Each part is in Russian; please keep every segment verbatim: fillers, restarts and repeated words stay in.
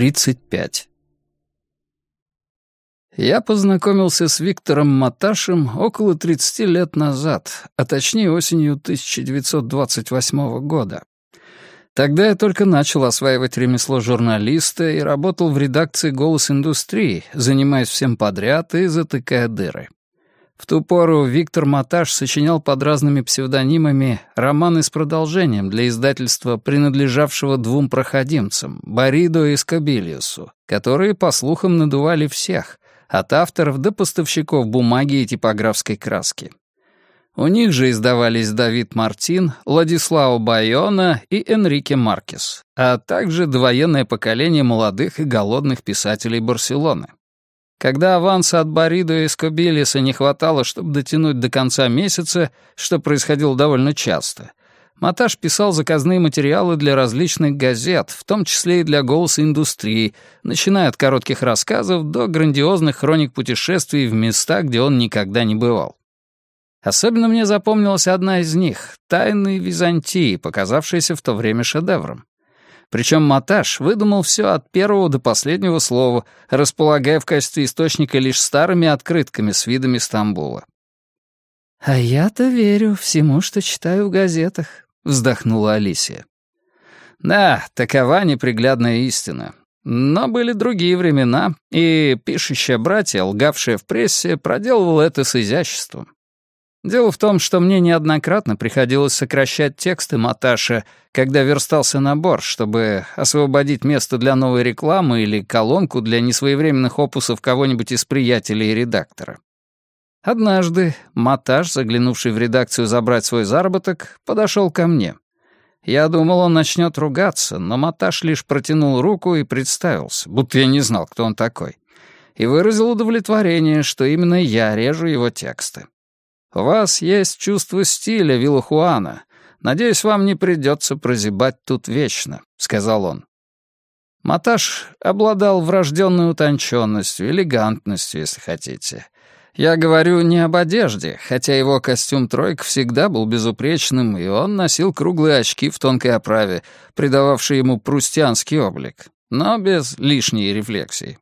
тридцать пять. Я познакомился с Виктором Маташем около тридцати лет назад, а точнее осенью тысяча девятьсот двадцать восьмого года. Тогда я только начал осваивать ремесло журналиста и работал в редакции «Голос индустрии», занимаясь всем подряд и затыкая дыры. В ту пору Виктор Маташ сочинял под разными псевдонимами романы с продолжением для издательства, принадлежавшего двум проходимцам, Баридо и Скобелиусу, которые, по слухам, надували всех, от авторов до поставщиков бумаги и типографской краски. У них же издавались Давид Мартин, Ладислао Байона и Энрике Маркес, а также довоенное поколение молодых и голодных писателей Барселоны. Когда аванса от Баридо и Скобелиуса не хватало, чтобы дотянуть до конца месяца, что происходило довольно часто, Маташ писал заказные материалы для различных газет, в том числе и для «Голоса индустрии», начиная от коротких рассказов до грандиозных хроник путешествий в места, где он никогда не бывал. Особенно мне запомнилась одна из них — «Тайны Византии», показавшаяся в то время шедевром. Причем Маташ выдумал все от первого до последнего слова, располагая в качестве источника лишь старыми открытками с видами Стамбула. «А я-то верю всему, что читаю в газетах», — вздохнула Алисия. «Да, такова неприглядная истина. Но были другие времена, и пишущее братья, лгавшее в прессе, проделывало это с изяществом. Дело в том, что мне неоднократно приходилось сокращать тексты Маташа, когда верстался набор, чтобы освободить место для новой рекламы или колонку для несвоевременных опусов кого-нибудь из приятелей и редактора. Однажды Маташ, заглянувший в редакцию забрать свой заработок, подошел ко мне. Я думал, он начнет ругаться, но Маташ лишь протянул руку и представился, будто я не знал, кто он такой, и выразил удовлетворение, что именно я режу его тексты. «У вас есть чувство стиля, Виллахуана. Надеюсь, вам не придется прозябать тут вечно», — сказал он. Маташ обладал врожденной утонченностью, элегантностью, если хотите. Я говорю не об одежде, хотя его костюм-тройка всегда был безупречным, и он носил круглые очки в тонкой оправе, придававшие ему прустианский облик, но без лишней рефлексии.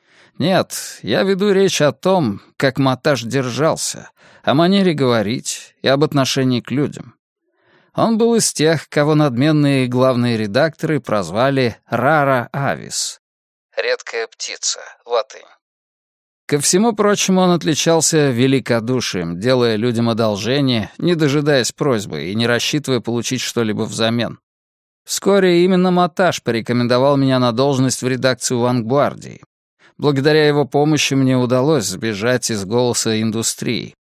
Нет, я веду речь о том, как Маташ держался, о манере говорить и об отношении к людям. Он был из тех, кого надменные главные редакторы прозвали «рара авис» — «редкая птица», латынь. Ко всему прочему, он отличался великодушием, делая людям одолжение, не дожидаясь просьбы и не рассчитывая получить что-либо взамен. Вскоре именно Маташ порекомендовал меня на должность в редакцию «Вангвардии». Благодаря его помощи мне удалось сбежать из «Голоса индустрии».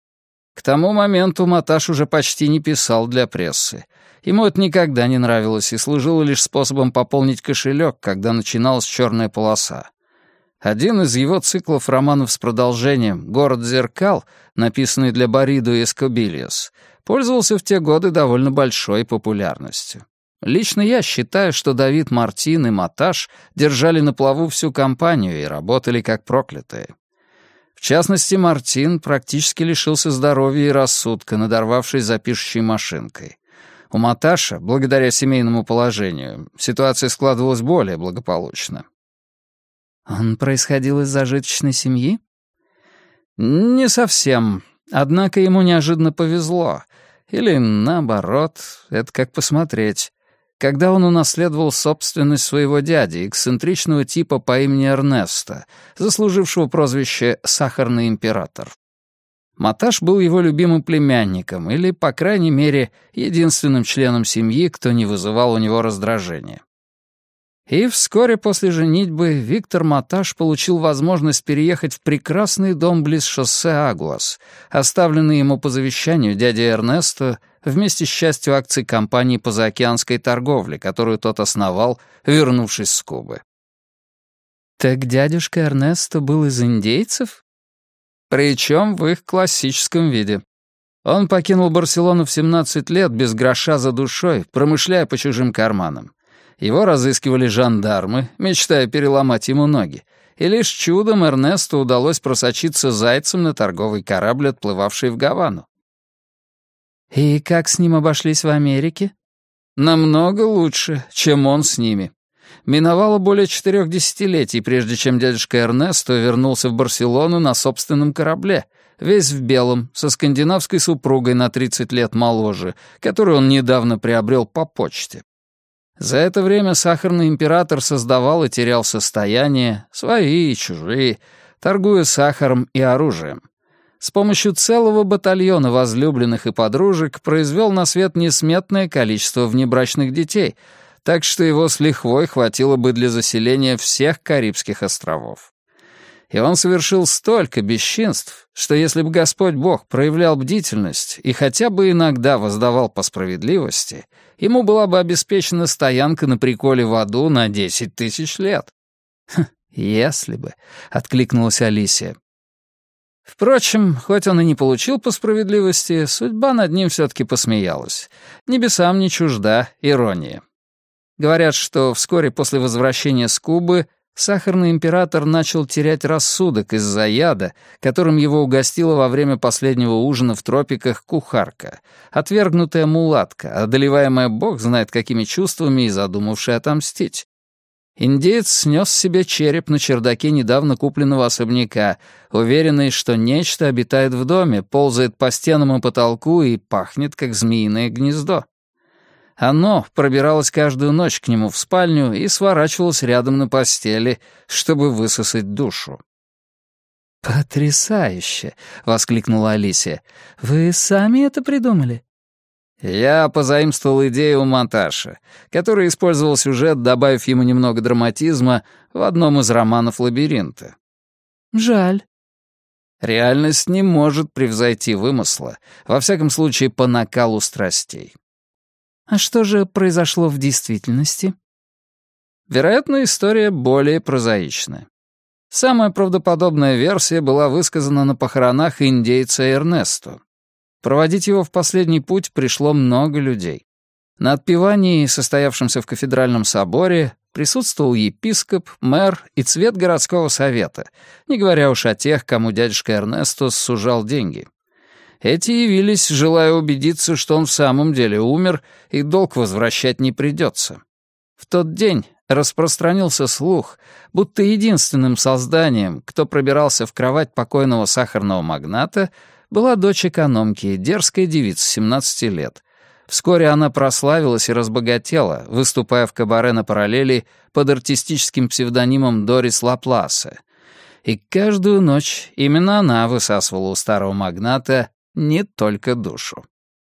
К тому моменту Маташ уже почти не писал для прессы. Ему это никогда не нравилось и служило лишь способом пополнить кошелек, когда начиналась черная полоса. Один из его циклов романов с продолжением «Город зеркал», написанный для Баридо и Скобелиус, пользовался в те годы довольно большой популярностью. Лично я считаю, что Давид Мартин и Маташ держали на плаву всю компанию и работали как проклятые. В частности, Мартин практически лишился здоровья и рассудка, надорвавшись за пишущей машинкой. У Маташа, благодаря семейному положению, ситуация складывалась более благополучно. Он происходил из зажиточной семьи? Не совсем. Однако ему неожиданно повезло. Или наоборот, это как посмотреть. Когда он унаследовал собственность своего дяди, эксцентричного типа по имени Эрнесто, заслужившего прозвище «Сахарный император». Маташ был его любимым племянником или, по крайней мере, единственным членом семьи, кто не вызывал у него раздражения. И вскоре после женитьбы Виктор Маташ получил возможность переехать в прекрасный дом близ шоссе Агуас, оставленный ему по завещанию дяди Эрнесто вместе с частью акций компании по заокеанской торговле, которую тот основал, вернувшись с Кубы. Так дядюшка Эрнесто был из индейцев? Причем в их классическом виде. Он покинул Барселону в семнадцать лет без гроша за душой, промышляя по чужим карманам. Его разыскивали жандармы, мечтая переломать ему ноги, и лишь чудом Эрнесту удалось просочиться зайцем на торговый корабль, отплывавший в Гавану. И как с ним обошлись в Америке? Намного лучше, чем он с ними. Миновало более четырех десятилетий, прежде чем дядюшка Эрнесто вернулся в Барселону на собственном корабле, весь в белом, со скандинавской супругой на тридцать лет моложе, которую он недавно приобрел по почте. За это время сахарный император создавал и терял состояние, свои и чужие, торгуя сахаром и оружием. С помощью целого батальона возлюбленных и подружек произвел на свет несметное количество внебрачных детей, так что его с лихвой хватило бы для заселения всех Карибских островов. И он совершил столько бесчинств, что если бы Господь Бог проявлял бдительность и хотя бы иногда воздавал по справедливости, ему была бы обеспечена стоянка на приколе в аду на десять тысяч лет. «Хм, если бы», — откликнулась Алисия. Впрочем, хоть он и не получил по справедливости, судьба над ним все-таки посмеялась. Небесам не чужда ирония. Говорят, что вскоре после возвращения с Кубы сахарный император начал терять рассудок из-за яда, которым его угостила во время последнего ужина в тропиках кухарка, отвергнутая мулатка, одолеваемая бог знает какими чувствами и задумавшая отомстить. Индеец снес себе череп на чердаке недавно купленного особняка, уверенный, что нечто обитает в доме, ползает по стенам и потолку и пахнет, как змеиное гнездо. Оно пробиралось каждую ночь к нему в спальню и сворачивалось рядом на постели, чтобы высосать душу. «Потрясающе!» — воскликнула Алисия. «Вы сами это придумали?» Я позаимствовал идею у Маташа, который использовал сюжет, добавив ему немного драматизма в одном из романов «Лабиринта». Жаль. Реальность не может превзойти вымысла, во всяком случае по накалу страстей. А что же произошло в действительности? Вероятно, история более прозаичная. Самая правдоподобная версия была высказана на похоронах индейца Эрнесто. Проводить его в последний путь пришло много людей. На отпевании, состоявшемся в кафедральном соборе, присутствовал епископ, мэр и цвет городского совета, не говоря уж о тех, кому дядюшка Эрнесто сужал деньги. Эти явились, желая убедиться, что он в самом деле умер, и долг возвращать не придется. В тот день распространился слух, будто единственным созданием, кто пробирался в кровать покойного сахарного магната, была дочь экономки, дерзкая девица семнадцати лет. Вскоре она прославилась и разбогатела, выступая в кабаре на параллели под артистическим псевдонимом Дорис Лапласа. И каждую ночь именно она высасывала у старого магната не только душу.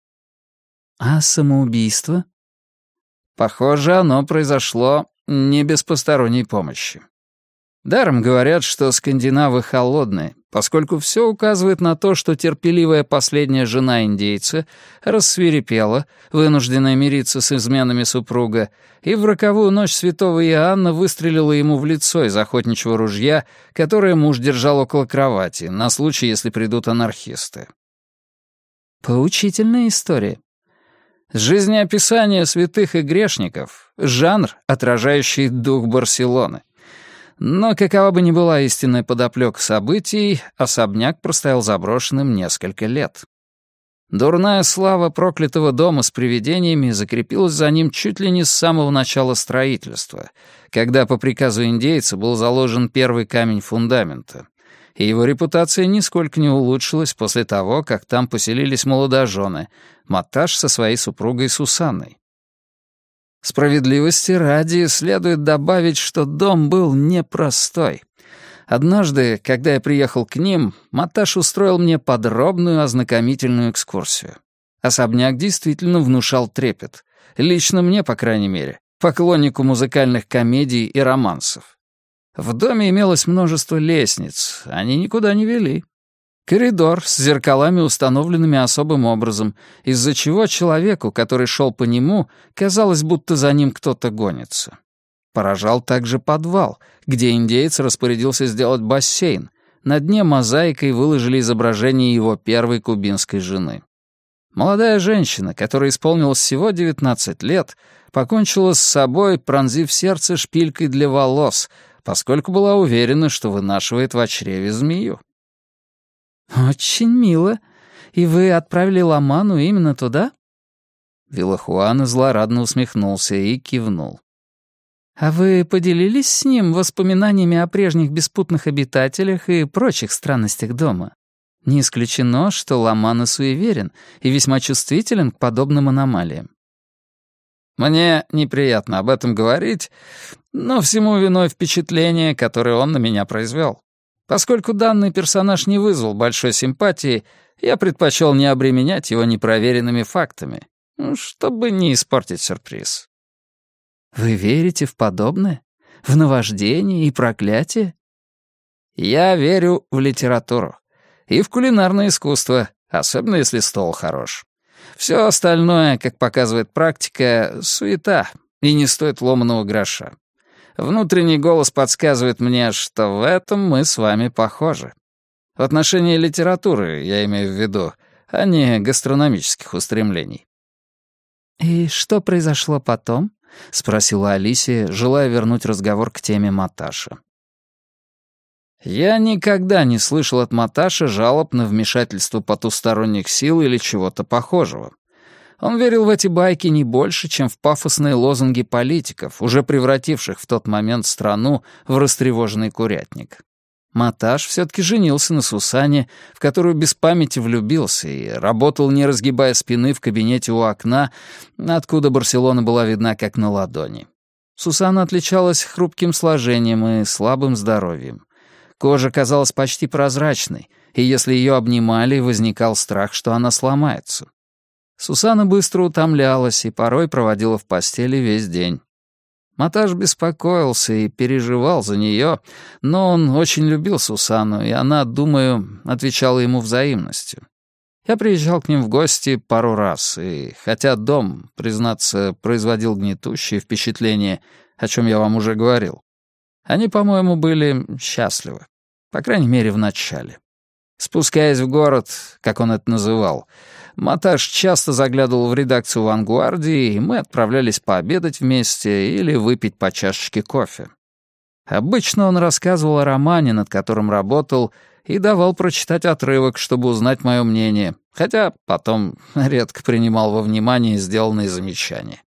А самоубийство? Похоже, оно произошло не без посторонней помощи. Даром говорят, что скандинавы холодные, поскольку все указывает на то, что терпеливая последняя жена индейца рассвирепела, вынужденная мириться с изменами супруга, и в роковую ночь святого Иоанна выстрелила ему в лицо из охотничьего ружья, которое муж держал около кровати, на случай, если придут анархисты. Поучительная история. Жизнеописание святых и грешников — жанр, отражающий дух Барселоны. Но какова бы ни была истинная подоплека событий, особняк простоял заброшенным несколько лет. Дурная слава проклятого дома с привидениями закрепилась за ним чуть ли не с самого начала строительства, когда по приказу индейца был заложен первый камень фундамента, и его репутация нисколько не улучшилась после того, как там поселились молодожены, Маташ со своей супругой Сусанной. Справедливости ради следует добавить, что дом был непростой. Однажды, когда я приехал к ним, Маташ устроил мне подробную ознакомительную экскурсию. Особняк действительно внушал трепет. Лично мне, по крайней мере, поклоннику музыкальных комедий и романсов. В доме имелось множество лестниц, они никуда не вели. Коридор с зеркалами, установленными особым образом, из-за чего человеку, который шел по нему, казалось, будто за ним кто-то гонится. Поражал также подвал, где индеец распорядился сделать бассейн. На дне мозаикой выложили изображение его первой кубинской жены. Молодая женщина, которой исполнилось всего девятнадцать лет, покончила с собой, пронзив сердце шпилькой для волос, поскольку была уверена, что вынашивает в чреве змею. «Очень мило. И вы отправили Ламану именно туда?» Виллахуана злорадно усмехнулся и кивнул. А вы поделились с ним воспоминаниями о прежних беспутных обитателях и прочих странностях дома? Не исключено, что Ламана суеверен и весьма чувствителен к подобным аномалиям. Мне неприятно об этом говорить, но всему виной впечатление, которое он на меня произвел. Поскольку данный персонаж не вызвал большой симпатии, я предпочел не обременять его непроверенными фактами, чтобы не испортить сюрприз. Вы верите в подобное? В наваждение и проклятие? Я верю в литературу. И в кулинарное искусство, особенно если стол хорош. Все остальное, как показывает практика, суета и не стоит ломаного гроша. Внутренний голос подсказывает мне, что в этом мы с вами похожи. В отношении литературы, я имею в виду, а не гастрономических устремлений. «И что произошло потом?» — спросила Алисия, желая вернуть разговор к теме Маташа. Я никогда не слышал от Маташа жалоб на вмешательство потусторонних сил или чего-то похожего. Он верил в эти байки не больше, чем в пафосные лозунги политиков, уже превративших в тот момент страну в растревоженный курятник. Маташ все-таки женился на Сусане, в которую без памяти влюбился, и работал, не разгибая спины, в кабинете у окна, откуда Барселона была видна как на ладони. Сусана отличалась хрупким сложением и слабым здоровьем. Кожа казалась почти прозрачной, и если ее обнимали, возникал страх, что она сломается. Сусана быстро утомлялась и порой проводила в постели весь день. Маташ беспокоился и переживал за нее, но он очень любил Сусану, и она, думаю, отвечала ему взаимностью. Я приезжал к ним в гости пару раз, и хотя дом, признаться, производил гнетущее впечатление, о чем я вам уже говорил, они, по-моему, были счастливы, по крайней мере, в начале. Спускаясь в город, как он это называл, Маташ часто заглядывал в редакцию «Вангуардии», и мы отправлялись пообедать вместе или выпить по чашечке кофе. Обычно он рассказывал о романе, над которым работал, и давал прочитать отрывок, чтобы узнать мое мнение, хотя потом редко принимал во внимание сделанные замечания.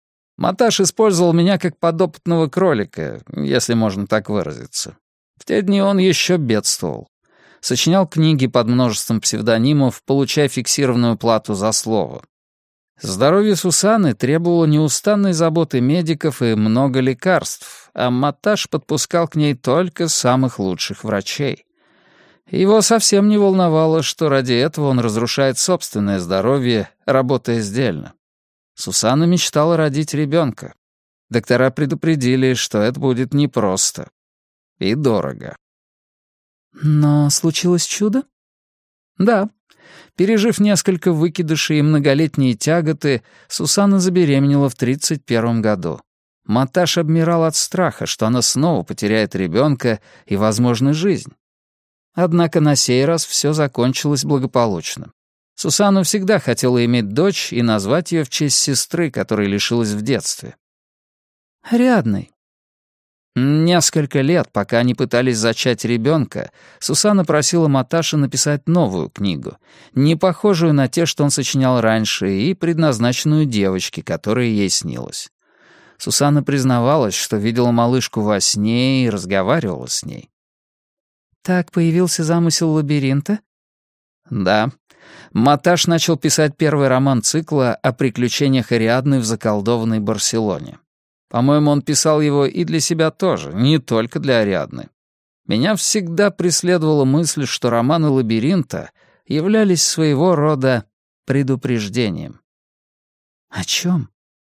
Маташ использовал меня как подопытного кролика, если можно так выразиться. В те дни он еще бедствовал. Сочинял книги под множеством псевдонимов, получая фиксированную плату за слово. Здоровье Сусаны требовало неустанной заботы медиков и много лекарств, а Маташ подпускал к ней только самых лучших врачей. Его совсем не волновало, что ради этого он разрушает собственное здоровье, работая сдельно. Сусанна мечтала родить ребенка. Доктора предупредили, что это будет непросто и дорого. Но случилось чудо? Да. Пережив несколько выкидышей и многолетние тяготы, Сусанна забеременела в тридцать первом году. Маташ обмирал от страха, что она снова потеряет ребенка и, возможно, жизнь. Однако на сей раз все закончилось благополучно. Сусанна всегда хотела иметь дочь и назвать ее в честь сестры, которой лишилась в детстве. Ариадной. Несколько лет, пока они пытались зачать ребенка, Сусанна просила Маташа написать новую книгу, не похожую на те, что он сочинял раньше, и предназначенную девочке, которая ей снилась. Сусанна признавалась, что видела малышку во сне и разговаривала с ней. Так появился замысел лабиринта? Да. Маташ начал писать первый роман цикла о приключениях Ариадны в заколдованной Барселоне. По-моему, он писал его и для себя тоже, не только для Ариадны. Меня всегда преследовала мысль, что романы «Лабиринта» являлись своего рода предупреждением. О чем?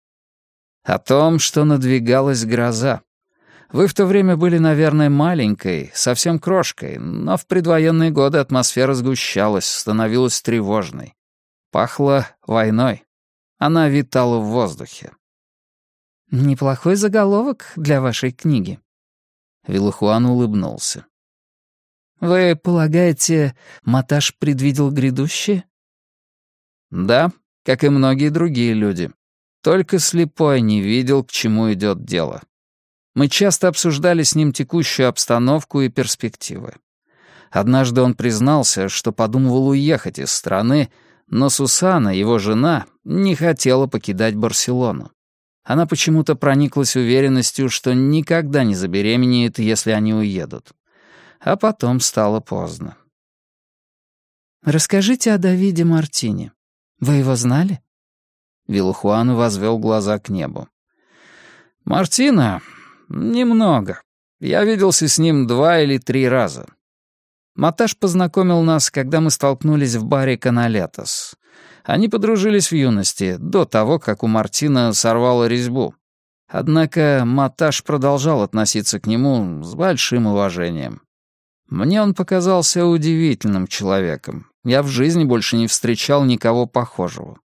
О том, что надвигалась гроза. Вы в то время были, наверное, маленькой, совсем крошкой, но в предвоенные годы атмосфера сгущалась, становилась тревожной. Пахло войной. Она витала в воздухе. Неплохой заголовок для вашей книги. Вилахуан улыбнулся. Вы полагаете, Маташ предвидел грядущее? Да, как и многие другие люди. Только слепой не видел, к чему идет дело. Мы часто обсуждали с ним текущую обстановку и перспективы. Однажды он признался, что подумывал уехать из страны, но Сусана, его жена, не хотела покидать Барселону. Она почему-то прониклась уверенностью, что никогда не забеременеет, если они уедут. А потом стало поздно. «Расскажите о Давиде Мартине. Вы его знали?» Вилухуану возвел глаза к небу. «Мартина? Немного. Я виделся с ним два или три раза. Маташ познакомил нас, когда мы столкнулись в баре «Каналетос». Они подружились в юности, до того, как у Мартина сорвало резьбу. Однако Маташ продолжал относиться к нему с большим уважением. Мне он показался удивительным человеком. Я в жизни больше не встречал никого похожего».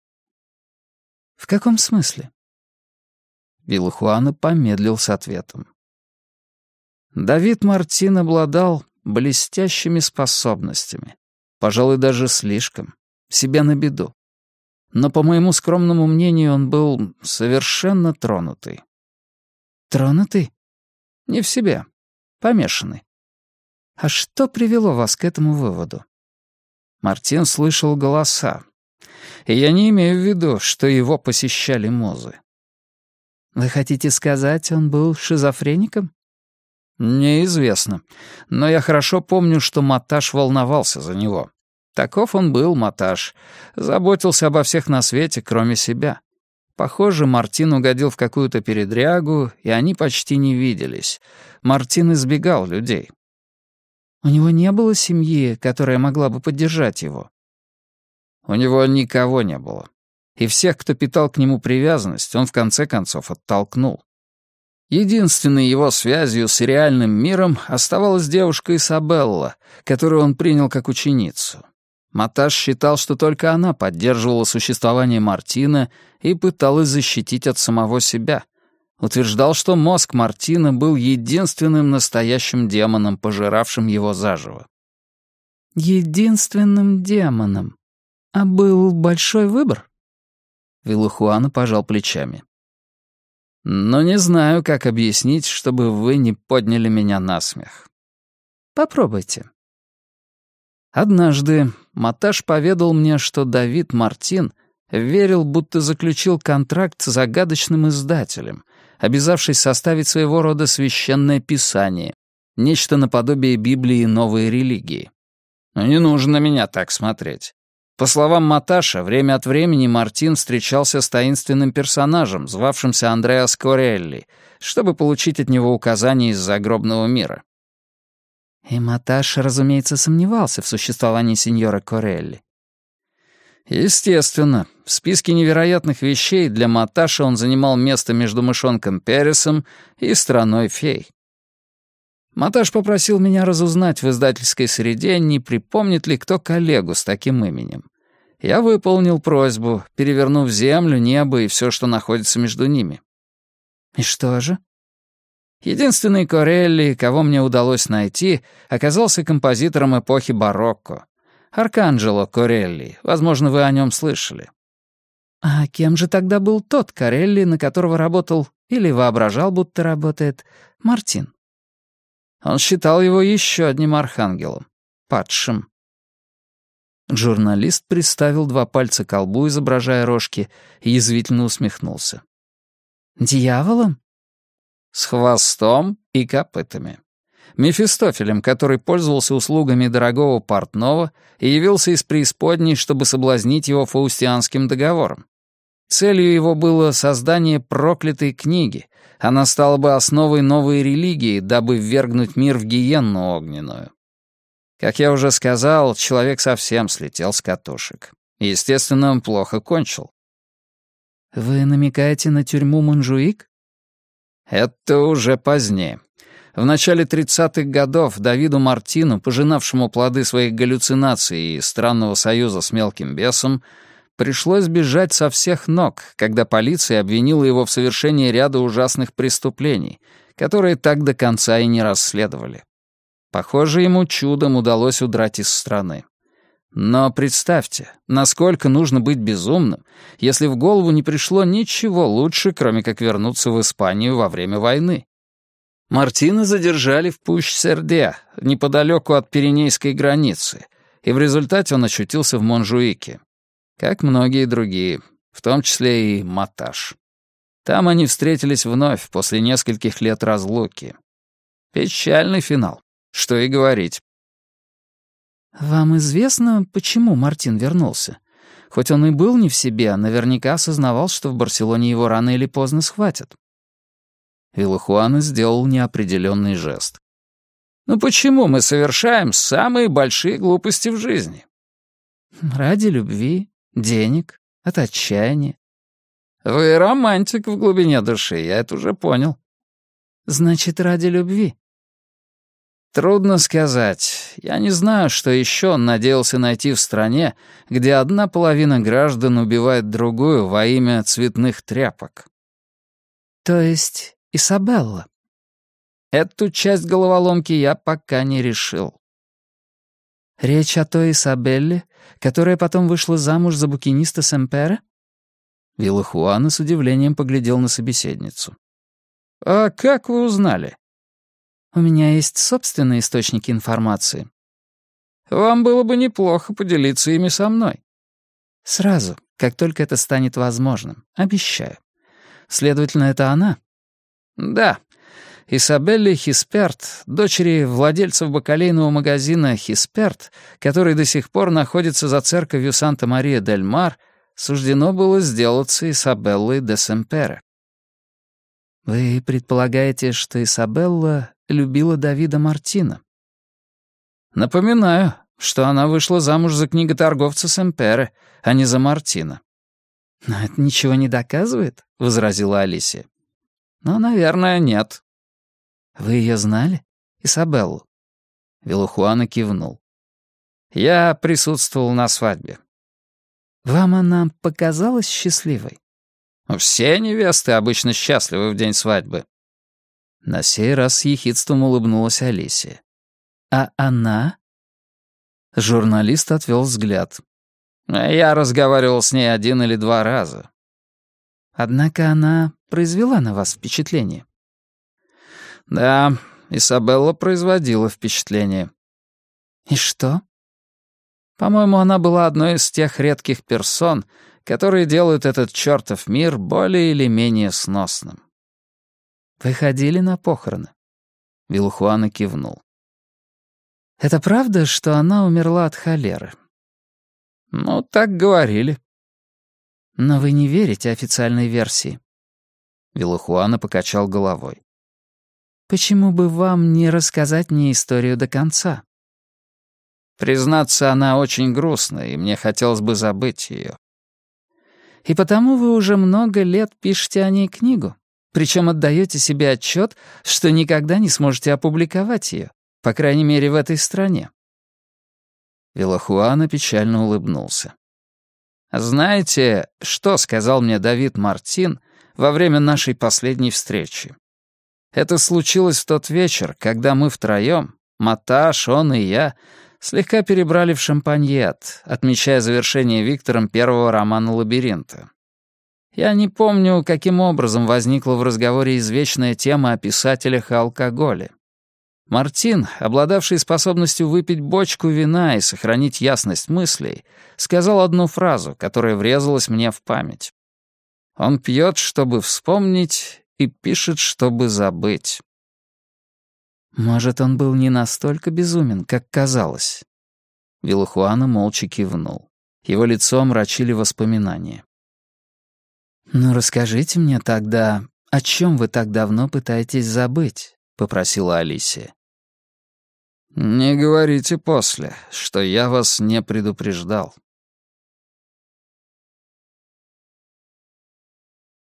«В каком смысле?» Вилухуана помедлил с ответом. Давид Мартин обладал блестящими способностями, пожалуй, даже слишком, себе на беду. Но, по моему скромному мнению, он был совершенно тронутый. «Тронутый?» Не в себе, помешанный. «А что привело вас к этому выводу?» Мартин слышал голоса. И я не имею в виду, что его посещали музы. «Вы хотите сказать, он был шизофреником?» Неизвестно. Но я хорошо помню, что Маташ волновался за него. Таков он был, Маташ. Заботился обо всех на свете, кроме себя. Похоже, Мартин угодил в какую-то передрягу, и они почти не виделись. Мартин избегал людей. «У него не было семьи, которая могла бы поддержать его?» У него никого не было. И всех, кто питал к нему привязанность, он в конце концов оттолкнул. Единственной его связью с реальным миром оставалась девушка Исабелла, которую он принял как ученицу. Маташ считал, что только она поддерживала существование Мартина и пыталась защитить от самого себя. Утверждал, что мозг Мартина был единственным настоящим демоном, пожиравшим его заживо. «Единственным демоном? А был большой выбор?» Вилухуана пожал плечами. «Но не знаю, как объяснить, чтобы вы не подняли меня на смех». «Попробуйте». Однажды Маташ поведал мне, что Давид Мартин верил, будто заключил контракт с загадочным издателем, обязавшись составить своего рода священное писание, нечто наподобие Библии новой религии. Но не нужно на меня так смотреть. По словам Маташа, время от времени Мартин встречался с таинственным персонажем, звавшимся Андреас Корелли, чтобы получить от него указания из загробного мира. И Маташ, разумеется, сомневался в существовании сеньора Корелли. Естественно, в списке невероятных вещей для Маташа он занимал место между мышонком Пересом и страной фей. Маташ попросил меня разузнать в издательской среде, не припомнит ли кто коллегу с таким именем. Я выполнил просьбу, перевернув землю, небо и все, что находится между ними. И что же? Единственный Корелли, кого мне удалось найти, оказался композитором эпохи барокко. Арканджело Корелли, возможно, вы о нем слышали. А кем же тогда был тот Корелли, на которого работал или воображал, будто работает, Мартин? Он считал его еще одним архангелом, падшим. Журналист приставил два пальца к колбу, изображая рожки, и язвительно усмехнулся. «Дьяволом?» «С хвостом и копытами. Мефистофелем, который пользовался услугами дорогого портного и явился из преисподней, чтобы соблазнить его фаустианским договором. Целью его было создание проклятой книги. Она стала бы основой новой религии, дабы ввергнуть мир в гиенну огненную. Как я уже сказал, человек совсем слетел с катушек. Естественно, он плохо кончил. «Вы намекаете на тюрьму Монжуик?» Это уже позднее. В начале тридцатых годов Давиду Мартину, пожинавшему плоды своих галлюцинаций и странного союза с мелким бесом, пришлось бежать со всех ног, когда полиция обвинила его в совершении ряда ужасных преступлений, которые так до конца и не расследовали. Похоже, ему чудом удалось удрать из страны. Но представьте, насколько нужно быть безумным, если в голову не пришло ничего лучше, кроме как вернуться в Испанию во время войны. Мартина задержали в Пуч-Сердя, неподалеку от Пиренейской границы, и в результате он очутился в Монжуике. Как многие другие, в том числе и Маташ. Там они встретились вновь после нескольких лет разлуки. Печальный финал, что и говорить. «Вам известно, почему Мартин вернулся? Хоть он и был не в себе, наверняка осознавал, что в Барселоне его рано или поздно схватят». Вилахуана сделал неопределенный жест. «Ну почему мы совершаем самые большие глупости в жизни?» «Ради любви, денег, от отчаяния». «Вы романтик в глубине души, я это уже понял». «Значит, ради любви». Трудно сказать. Я не знаю, что еще он надеялся найти в стране, где одна половина граждан убивает другую во имя цветных тряпок. То есть Исабелла? Эту часть головоломки я пока не решил. Речь о той Исабелле, которая потом вышла замуж за букиниста Семпере? Вилахуана с удивлением поглядел на собеседницу. «А как вы узнали?» «У меня есть собственные источники информации». «Вам было бы неплохо поделиться ими со мной». «Сразу, как только это станет возможным, обещаю. Следовательно, это она?» «Да. Исабелле Хисперт, дочери владельцев бакалейного магазина «Хисперт», который до сих пор находится за церковью Санта-Мария-дель-Мар, суждено было сделаться Исабеллой де Семпере». «Вы предполагаете, что Исабелла любила Давида Мартина?» «Напоминаю, что она вышла замуж за книготорговца Семпере, а не за Мартина». «Но это ничего не доказывает», — возразила Алисия. «Ну, наверное, нет». «Вы ее знали, Исабеллу?» Вилахуана кивнул. «Я присутствовал на свадьбе». «Вам она показалась счастливой?» «Все невесты обычно счастливы в день свадьбы». На сей раз с ехидством улыбнулась Алисия. «А она?» Журналист отвел взгляд. «Я разговаривал с ней один или два раза». «Однако она произвела на вас впечатление?» «Да, Исабелла производила впечатление». «И что?» «По-моему, она была одной из тех редких персон, которые делают этот чертов мир более или менее сносным». «Вы ходили на похороны?» Вилахуана кивнул. «Это правда, что она умерла от холеры?» «Ну, так говорили». «Но вы не верите официальной версии?» Вилахуана покачал головой. «Почему бы вам не рассказать мне историю до конца?» «Признаться, она очень грустная, и мне хотелось бы забыть ее». «И потому вы уже много лет пишете о ней книгу, причем отдаете себе отчет, что никогда не сможете опубликовать ее, по крайней мере, в этой стране». Вилахуана печально улыбнулся. «Знаете, что сказал мне Давид Мартин во время нашей последней встречи? Это случилось в тот вечер, когда мы втроем, Маташ, он и я, слегка перебрали в шампаньет, отмечая завершение Виктором первого романа «Лабиринта». Я не помню, каким образом возникла в разговоре извечная тема о писателях и алкоголе. Мартин, обладавший способностью выпить бочку вина и сохранить ясность мыслей, сказал одну фразу, которая врезалась мне в память. Он пьет, чтобы вспомнить, и пишет, чтобы забыть. Может, он был не настолько безумен, как казалось. Вилахуана молча кивнул. Его лицо омрачили воспоминания. «Ну, расскажите мне тогда, о чем вы так давно пытаетесь забыть?» — попросила Алисия. «Не говорите после, что я вас не предупреждал».